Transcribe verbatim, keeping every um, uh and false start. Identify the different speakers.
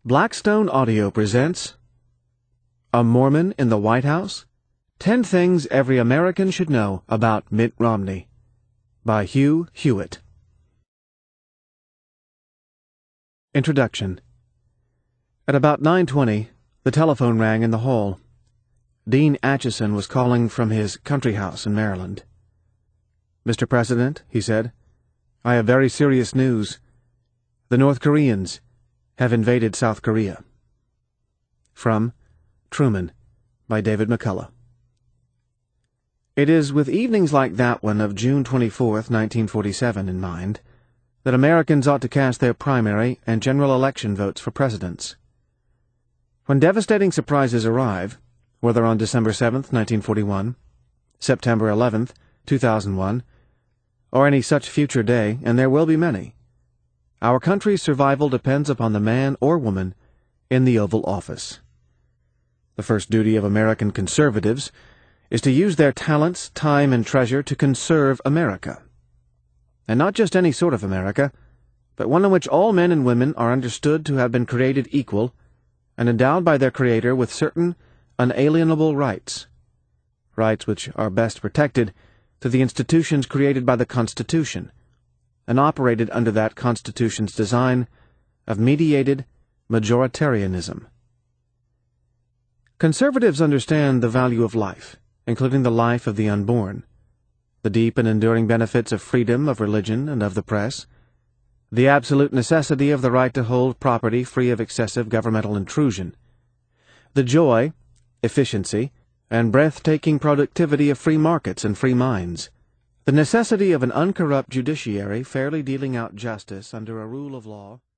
Speaker 1: Blackstone Audio presents A Mormon in the White House? Ten Things Every American Should Know About Mitt Romney by Hugh Hewitt. Introduction. At about nine twenty, the telephone rang in the hall. Dean Acheson was calling from his country house in Maryland. "Mister President," he said, "I have very serious news. The North Koreans have invaded South Korea." From Truman by David McCullough. It is with evenings like that one of June twenty-fourth, nineteen forty-seven, in mind, that Americans ought to cast their primary and general election votes for presidents. When devastating surprises arrive, whether on December seventh, nineteen forty-one, September eleventh, two thousand one, or any such future day, and there will be many, our country's survival depends upon the man or woman in the Oval Office. The first duty of American conservatives is to use their talents, time, and treasure to conserve America. And not just any sort of America, but one in which all men and women are understood to have been created equal and endowed by their Creator with certain unalienable rights, rights which are best protected through the institutions created by the Constitution and operated under that Constitution's design of mediated majoritarianism. Conservatives understand the value of life, including the life of the unborn, the deep and enduring benefits of freedom of religion and of the press, the absolute necessity of the right to hold property free of excessive governmental intrusion, the joy, efficiency, and breathtaking productivity of free markets and free minds, the necessity of an uncorrupt judiciary fairly dealing out justice under a rule of law.